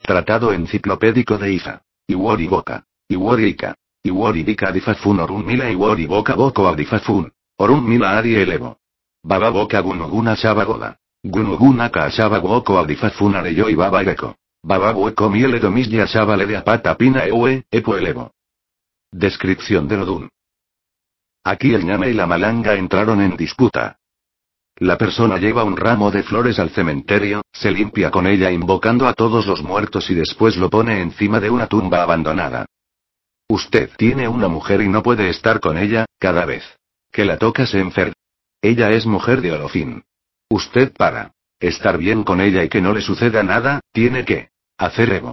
Tratado enciclopédico de Ifa. Iwori boka. Iwori ika. Iwori bika adifafun orun mila iwori boka boko adifafun. Orun mila adi elevo. Baba boka gunuguna shabagoda. Gunuguna ka shabagoko adifafun areyo y baba geko. Baba bueko miele domilla shabale de apata pina ewe, epo elevo. Descripción del Odún. Aquí el ñame y la malanga entraron en disputa. La persona lleva un ramo de flores al cementerio, se limpia con ella invocando a todos los muertos y después lo pone encima de una tumba abandonada. Usted tiene una mujer y no puede estar con ella, cada vez que la toca se enferma. Ella es mujer de Olofín. Usted para estar bien con ella y que no le suceda nada, tiene que hacer Evo.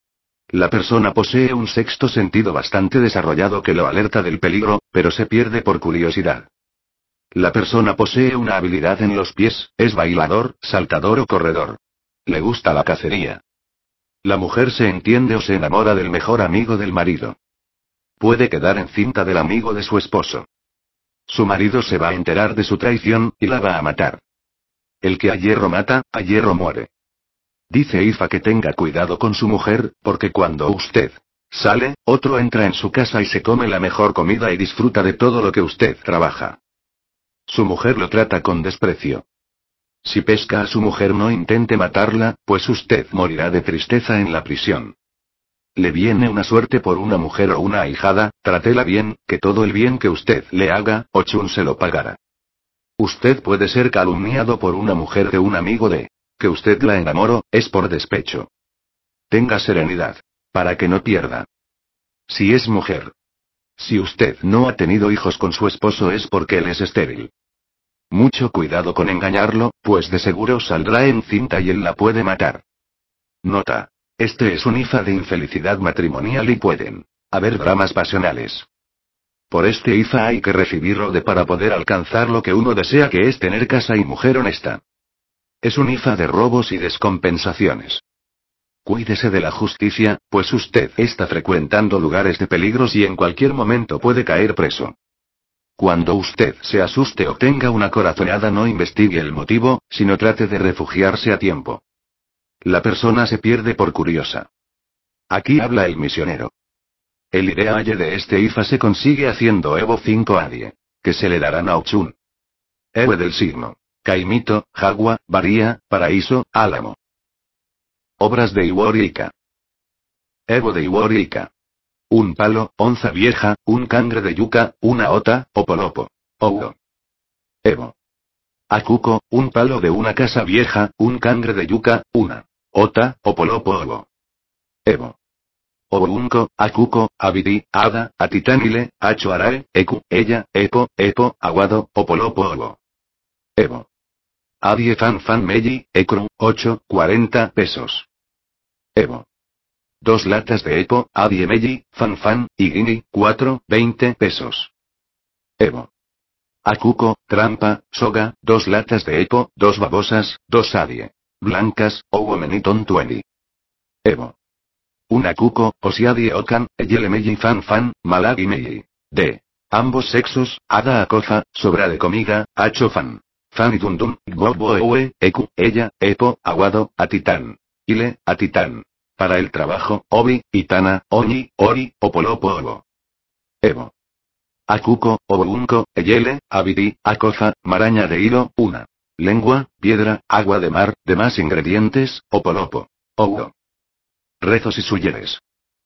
La persona posee un sexto sentido bastante desarrollado que lo alerta del peligro, pero se pierde por curiosidad. La persona posee una habilidad en los pies, es bailador, saltador o corredor. Le gusta la cacería. La mujer se entiende o se enamora del mejor amigo del marido. Puede quedar encinta del amigo de su esposo. Su marido se va a enterar de su traición, y la va a matar. El que a hierro mata, a hierro muere. Dice Ifa que tenga cuidado con su mujer, porque cuando usted sale, otro entra en su casa y se come la mejor comida y disfruta de todo lo que usted trabaja. Su mujer lo trata con desprecio. Si pesca a su mujer no intente matarla, pues usted morirá de tristeza en la prisión. Le viene una suerte por una mujer o una ahijada, trátela bien, que todo el bien que usted le haga, Ochun se lo pagará. Usted puede ser calumniado por una mujer de un amigo de que usted la enamoró, es por despecho. Tenga serenidad. Para que no pierda. Si es mujer. Si usted no ha tenido hijos con su esposo es porque él es estéril. Mucho cuidado con engañarlo, pues de seguro saldrá encinta y él la puede matar. Nota. Este es un Ifa de infelicidad matrimonial y pueden haber dramas pasionales. Por este Ifa hay que recibirlo de para poder alcanzar lo que uno desea, que es tener casa y mujer honesta. Es un Ifa de robos y descompensaciones. Cuídese de la justicia, pues usted está frecuentando lugares de peligros y en cualquier momento puede caer preso. Cuando usted se asuste o tenga una corazonada, no investigue el motivo, sino trate de refugiarse a tiempo. La persona se pierde por curiosa. Aquí habla el misionero. El idealle de este Ifa se consigue haciendo Evo 5 Adie, que se le darán a Ochun. Ewe del signo. Caimito, Jagua, Varía, Paraíso, Álamo. Obras de Iwori Ika. Evo de Iwori Ika. Un palo, onza vieja, un cangre de yuca, una ota, opolopo. Oudo. Evo. Akuko, un palo de una casa vieja, un cangre de yuca, una ota, opolopo ovo. Evo. Obunko, Akuko, Abidi, Ada, Atitanile, Acho Arae, Eku, ella, Epo, Aguado, Opolopo ovo. Evo. Adie fan Meji, Ekru, 8,40 pesos. Evo. 2 latas de Epo, Adie Meji, fan, y Guini, 4,20 pesos. Evo. Akuko, trampa, soga, 2 latas de Epo, 2 babosas, 2 Adie. Blancas, Owomeniton 20. Evo. Un Akuko, Osiadie Okan, Eyele Meji fan, Malagi Meji. De ambos sexos, Ada Akofa, sobra de comida, Acho fan. Fan y Dundun, Bobo Ewe, Eku, ella, Epo, Aguado, Atitán. Ile, Atitán. Para el trabajo, Obi, Itana, Oñi, Ori, Opolopo Ovo. Evo. Akuko, Obunko, Eyele, Abidi, Akofa, maraña de hilo, una. Lengua, piedra, agua de mar, demás ingredientes, Opolopo. Owo. Rezos y suyeres.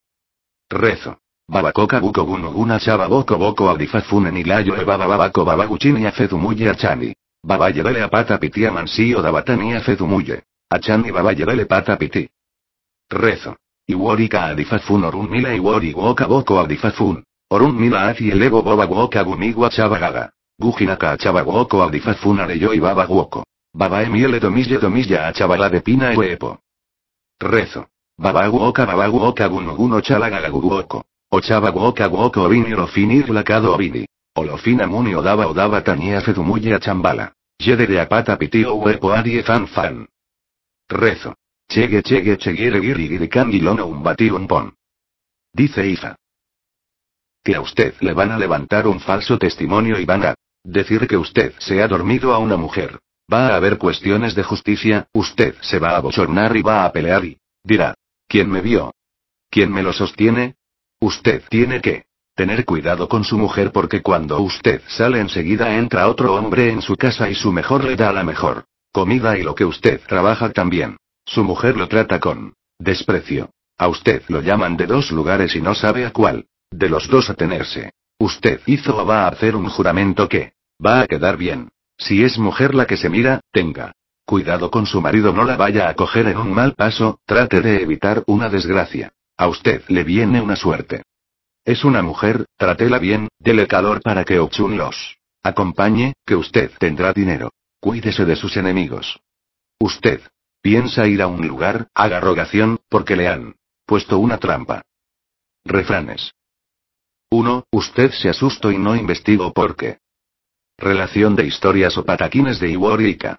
Rezo. Babakoka buko gunuguna chaba boko abdifafunen ilayo e bababako babaguchini afedumuye achani. Baba llevele a pata piti a mansio dabatani afedumuye. Achani baba llevele pata piti. Rezo. Iworika adifafun orun mila iwori woka boko abdifafun. Orun mila azi elevo boba woka gumigua chabagaga. Gujinaka achaba woko abdifafun areyo y baba woko. Baba emiele domilla achabala de pina epo. Rezo. Baba woka gunuguno chalagagaguoko. Ochaba woka woko obini rofinir lacado obini. Olofina muni odaba tania fedumuye a chambala. Yede de apata pitio huepo adie fan. Rezo. Chegue guirikangilono un bati un pon. Dice Ifa. Que a usted le van a levantar un falso testimonio y van a decir que usted se ha dormido a una mujer. Va a haber cuestiones de justicia, usted se va a bochornar y va a pelear y dirá ¿Quién me vio? ¿Quién me lo sostiene? Usted tiene que tener cuidado con su mujer porque cuando usted sale enseguida entra otro hombre en su casa y su mejor le da la mejor comida y lo que usted trabaja también. Su mujer lo trata con desprecio. A usted lo llaman de 2 lugares y no sabe a cuál de los 2 atenerse. Usted hizo o va a hacer un juramento que va a quedar bien. Si es mujer la que se mira, tenga cuidado con su marido, no la vaya a coger en un mal paso, trate de evitar una desgracia. A usted le viene una suerte. Es una mujer, trátela bien, dele calor para que Ochun los acompañe, que usted tendrá dinero. Cuídese de sus enemigos. Usted piensa ir a un lugar, haga rogación, porque le han puesto una trampa. Refranes. 1. Usted se asustó y no investigó por qué. Relación de historias o pataquines de Iwori Ika.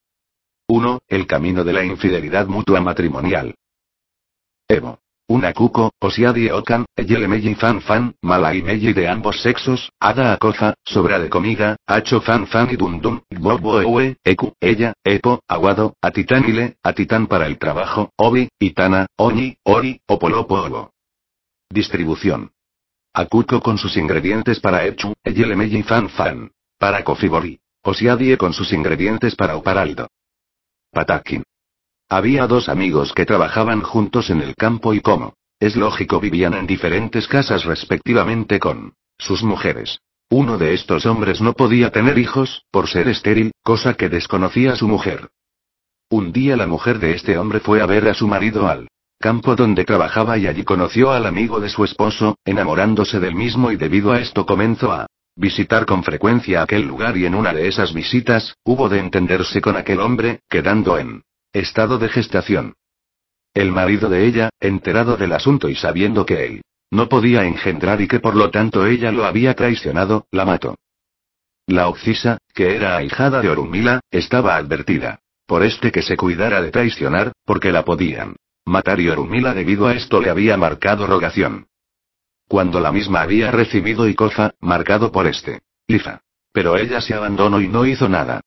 1. El camino de la infidelidad mutua matrimonial. Evo. Una cuco, Osiadi Okan, Eyelemeyi Fan Fan, Malaimeyi de ambos sexos, Ada Akofa, sobra de comida, Hacho Fan Fan y Dundum, Bobo Ewe, Eku, ella, Epo, Aguado, Atitanile, Atitán para el trabajo, Obi, Itana, Oñi, Ori, Opolopo Obo. Distribución. Akuko con sus ingredientes para Echu, Eyelemeyi Fan Fan. Para Kofibori. Osiadie con sus ingredientes para Oparaldo. Patakin. Había 2 amigos que trabajaban juntos en el campo y como es lógico vivían en diferentes casas respectivamente con sus mujeres. Uno de estos hombres no podía tener hijos, por ser estéril, cosa que desconocía su mujer. Un día la mujer de este hombre fue a ver a su marido al campo donde trabajaba y allí conoció al amigo de su esposo, enamorándose del mismo y debido a esto comenzó a visitar con frecuencia aquel lugar y en una de esas visitas, hubo de entenderse con aquel hombre, quedando en estado de gestación. El marido de ella, enterado del asunto y sabiendo que él no podía engendrar y que por lo tanto ella lo había traicionado, la mató. La Occisa, que era ahijada de Orunmila, estaba advertida por este que se cuidara de traicionar, porque la podían matar y Orunmila debido a esto le había marcado rogación. Cuando la misma había recibido Ikofa, marcado por este Lifa. Pero ella se abandonó y no hizo nada.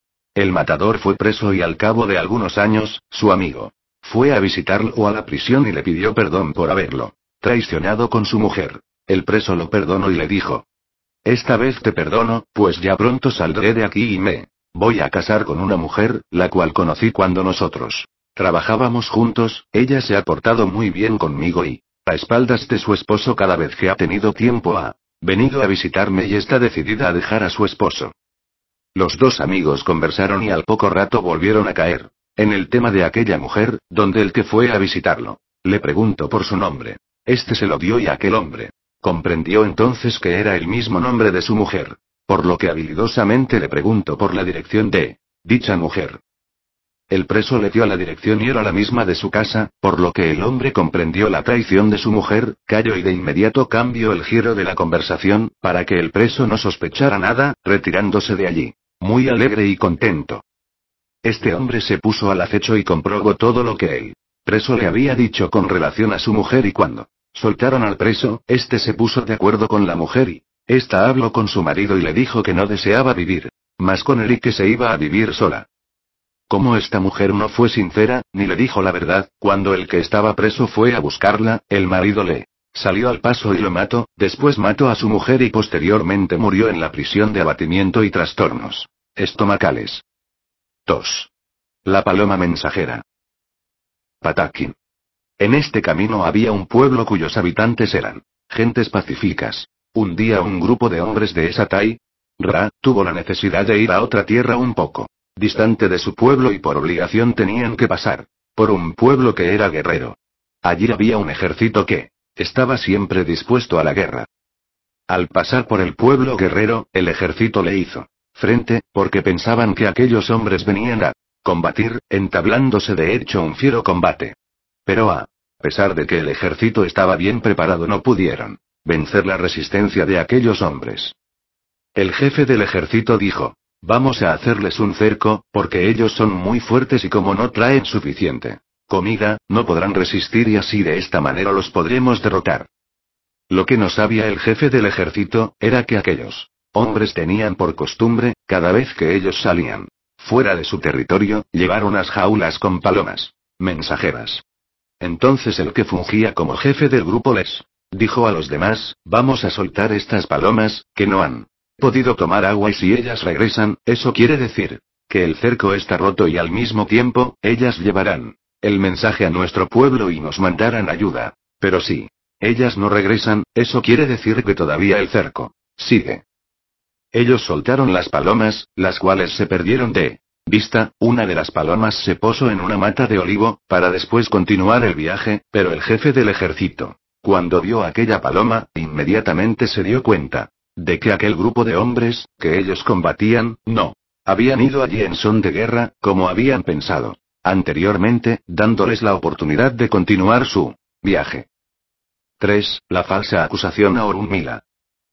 El matador fue preso y al cabo de algunos años, su amigo fue a visitarlo a la prisión y le pidió perdón por haberlo traicionado con su mujer. El preso lo perdonó y le dijo: esta vez te perdono, pues ya pronto saldré de aquí y me voy a casar con una mujer, la cual conocí cuando nosotros trabajábamos juntos, ella se ha portado muy bien conmigo y, a espaldas de su esposo cada vez que ha tenido tiempo ha venido a visitarme y está decidida a dejar a su esposo. Los 2 amigos conversaron y al poco rato volvieron a caer en el tema de aquella mujer, donde el que fue a visitarlo le preguntó por su nombre. Este se lo dio y aquel hombre comprendió entonces que era el mismo nombre de su mujer, por lo que habilidosamente le preguntó por la dirección de dicha mujer. El preso le dio la dirección y era la misma de su casa, por lo que el hombre comprendió la traición de su mujer, calló y de inmediato cambió el giro de la conversación, para que el preso no sospechara nada, retirándose de allí muy alegre y contento. Este hombre se puso al acecho y comprobó todo lo que el preso le había dicho con relación a su mujer y cuando soltaron al preso, este se puso de acuerdo con la mujer y esta habló con su marido y le dijo que no deseaba vivir más con él y que se iba a vivir sola. Como esta mujer no fue sincera, ni le dijo la verdad, cuando el que estaba preso fue a buscarla, el marido le salió al paso y lo mató, después mató a su mujer y posteriormente murió en la prisión de abatimiento y trastornos estomacales. 2. La paloma mensajera. Patakin. En este camino había un pueblo cuyos habitantes eran gentes pacíficas. Un día un grupo de hombres de Esatai Ra tuvo la necesidad de ir a otra tierra un poco distante de su pueblo y por obligación tenían que pasar por un pueblo que era guerrero. Allí había un ejército que estaba siempre dispuesto a la guerra. Al pasar por el pueblo guerrero, el ejército le hizo frente, porque pensaban que aquellos hombres venían a combatir, entablándose de hecho un fiero combate. Pero a pesar de que el ejército estaba bien preparado no pudieron vencer la resistencia de aquellos hombres. El jefe del ejército dijo: vamos a hacerles un cerco, porque ellos son muy fuertes y como no traen suficiente comida, no podrán resistir y así de esta manera los podremos derrotar. Lo que no sabía el jefe del ejército, era que aquellos hombres tenían por costumbre, cada vez que ellos salían fuera de su territorio, llevar unas jaulas con palomas mensajeras. Entonces el que fungía como jefe del grupo les dijo a los demás, vamos a soltar estas palomas, que no han podido tomar agua y si ellas regresan, eso quiere decir que el cerco está roto y al mismo tiempo, ellas llevarán el mensaje a nuestro pueblo y nos mandarán ayuda. Pero si ellas no regresan, eso quiere decir que todavía el cerco sigue. Ellos soltaron las palomas, las cuales se perdieron de vista. Una de las palomas se posó en una mata de olivo, para después continuar el viaje, pero el jefe del ejército, cuando vio aquella paloma, inmediatamente se dio cuenta de que aquel grupo de hombres, que ellos combatían, no habían ido allí en son de guerra, como habían pensado anteriormente, dándoles la oportunidad de continuar su viaje. 3. La falsa acusación a Orunmila.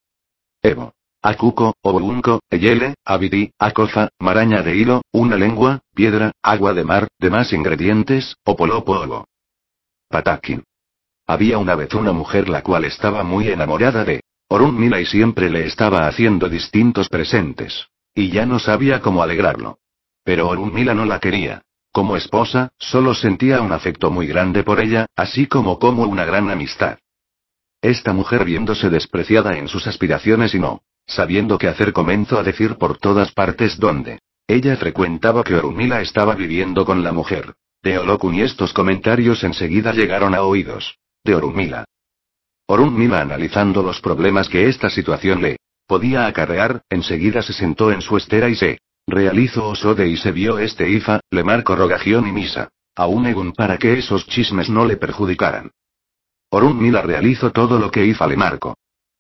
Evo. Akuko, Obunko, Eyele, Abidi, Akofa, maraña de hilo, una lengua, piedra, agua de mar, demás ingredientes, Opolopo. Patakin. Había una vez una mujer la cual estaba muy enamorada de Orunmila y siempre le estaba haciendo distintos presentes. Y ya no sabía cómo alegrarlo. Pero Orunmila no la quería como esposa, solo sentía un afecto muy grande por ella, así como una gran amistad. Esta mujer, viéndose despreciada en sus aspiraciones y no sabiendo qué hacer, comenzó a decir por todas partes donde ella frecuentaba que Orunmila estaba viviendo con la mujer de Olokun, y estos comentarios enseguida llegaron a oídos de Orunmila. Orunmila, analizando los problemas que esta situación le podía acarrear, enseguida se sentó en su estera y se realizó Osode y se vio Ifa, le marcó rogación y misa a un Egun para que esos chismes no le perjudicaran. Orunmila realizó todo lo que Ifa le marcó.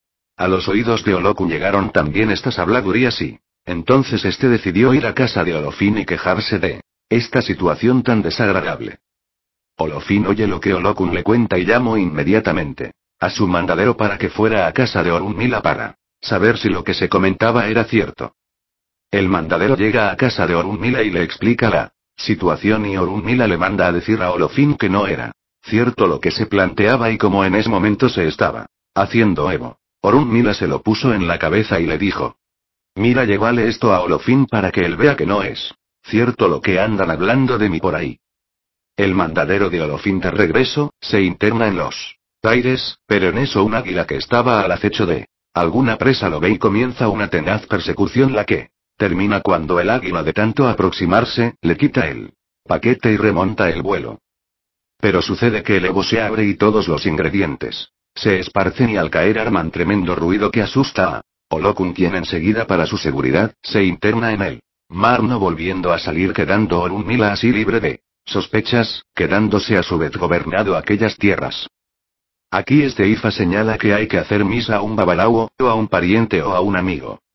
A los oídos de Olokun llegaron también estas habladurías y entonces este decidió ir a casa de Olofin y quejarse de esta situación tan desagradable. Olofin oye lo que Olokun le cuenta y llamó inmediatamente a su mandadero para que fuera a casa de Orunmila para saber si lo que se comentaba era cierto. El mandadero llega a casa de Orunmila y le explica la situación y Orunmila le manda a decir a Olofin que no era cierto lo que se planteaba y como en ese momento se estaba haciendo Evo. Orunmila se lo puso en la cabeza y le dijo: mira, llévale esto a Olofin para que él vea que no es cierto lo que andan hablando de mí por ahí. El mandadero de Olofin de regreso, se interna en los aires, pero en eso un águila que estaba al acecho de alguna presa lo ve y comienza una tenaz persecución, la que termina cuando el águila, de tanto aproximarse, le quita el paquete y remonta el vuelo. Pero sucede que el Evo se abre y todos los ingredientes se esparcen y al caer arman tremendo ruido que asusta a Olokun, quien enseguida, para su seguridad, se interna en el mar, no volviendo a salir, quedando Orunmila así libre de sospechas, quedándose a su vez gobernado aquellas tierras. Aquí Ifa señala que hay que hacer misa a un babalao, o a un pariente o a un amigo